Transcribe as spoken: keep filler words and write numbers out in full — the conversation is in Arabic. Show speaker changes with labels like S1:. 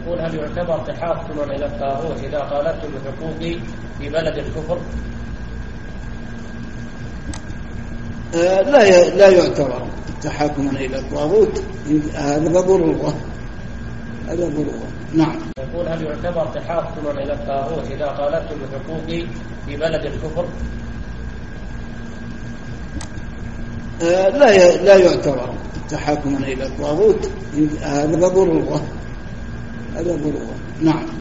S1: يقول هل يعتبر تحاكما إلى الطاغوت إذا طالبتم بحقوقي في بلد الكفر؟
S2: آه لا لا يعتبر تحاكما إلى الطاغوت، هذا ضرورة، هذا ضرورة. نعم.
S1: يقول هل يعتبر تحاكما إلى الطاغوت إذا طالبتم بحقوقي في بلد الكفر؟
S2: آه لا لا يعتبر تحاكما إلى الطاغوت، هذا ضرورة، هذا ضرورة. نعم.